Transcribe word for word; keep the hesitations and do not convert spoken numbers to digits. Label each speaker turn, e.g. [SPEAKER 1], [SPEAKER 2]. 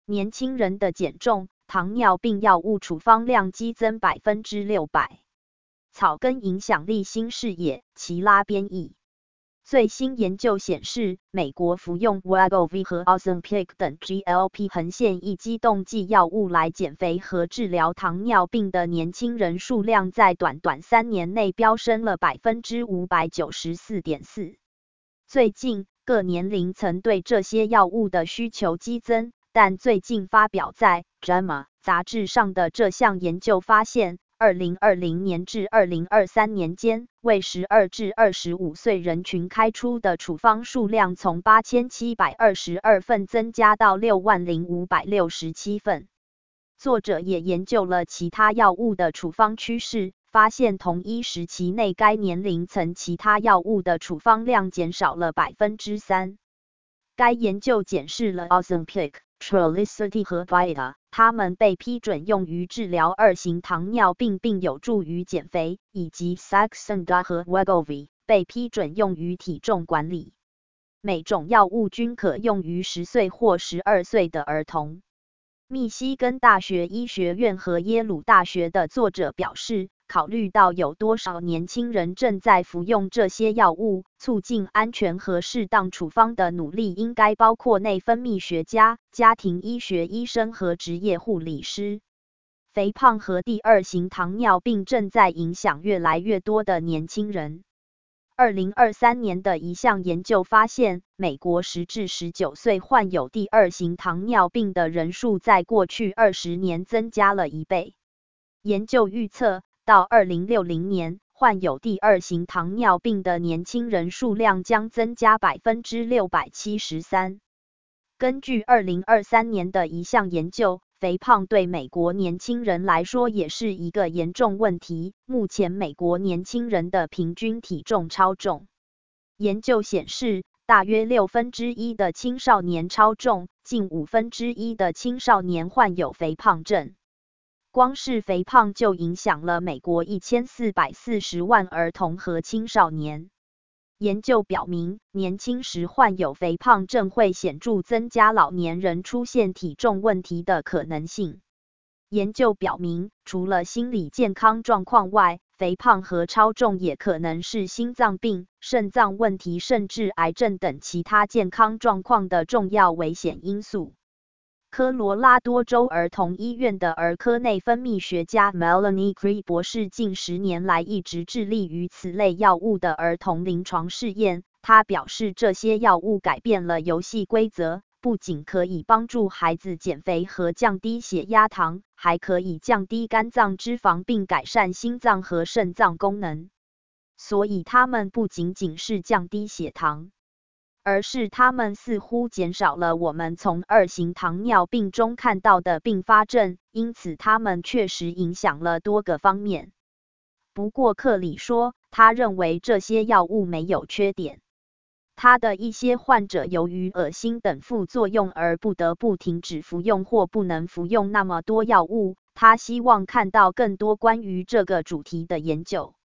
[SPEAKER 1] 年轻人的减重、糖尿病药物处方量激增 百分之六百。草根影响力新视野，齐拉编译。最新研究显示，美国服用 Wegovy 和 Ozempic 等 G L P 横线抑激动剂药物来减肥和治疗糖尿病的年轻人数量在短短三年内飙升了 百分之五百九十四点四。最近，各年龄层对这些药物的需求激增，但最近发表在 J A M A 杂志上的这项研究发现，二零二零年至二零二三年间，为十二至二十五岁人群开出的处方数量从八千七百二十二份增加到六万零五百六十七份。作者也研究了其他药物的处方趋势，发现同一时期内该年龄层其他药物的处方量减少了 百分之三。该研究检视了 Ozempic、Trulicity 和 Vita， 它们被批准用于治疗二型糖尿病并有助于减肥，以及 Saxenda 和 Wegovy 被批准用于体重管理。每种药物均可用于十岁或十二岁的儿童。密西根大学医学院和耶鲁大学的作者表示，考虑到有多少年轻人正在服用这些药物，促进安全和适当处方的努力应该包括内分泌学家、家庭医学医生和职业护理师。肥胖和第二型糖尿病正在影响越来越多的年轻人。二零二三年的一项研究发现，美国十至十九岁患有第二型糖尿病的人数在过去二十年增加了一倍。研究预测，到二零六零年，患有第二型糖尿病的年轻人数量将增加 百分之六百七十三。根据二零二三年的一项研究，肥胖对美国年轻人来说也是一个严重问题。目前美国年轻人的平均体重超重。研究显示，大约六分之一的青少年超重，近五分之一的青少年患有肥胖症。光是肥胖就影响了美国一千四百四十万儿童和青少年。研究表明，年轻时患有肥胖症会显著增加老年人出现体重问题的可能性。研究表明，除了心理健康状况外，肥胖和超重也可能是心脏病、肾脏问题甚至癌症等其他健康状况的重要危险因素。科罗拉多州儿童医院的儿科内分泌学家 Melanie Cree 博士近十年来一直致力于此类药物的儿童临床试验。他表示，这些药物改变了游戏规则，不仅可以帮助孩子减肥和降低血压糖，还可以降低肝脏脂肪并改善心脏和肾脏功能。所以它们不仅仅是降低血糖，而是它们似乎减少了我们从二型糖尿病中看到的并发症，因此它们确实影响了多个方面。不过克里说，他认为这些药物没有缺点。他的一些患者由于恶心等副作用而不得不停止服用或不能服用那么多药物。他希望看到更多关于这个主题的研究。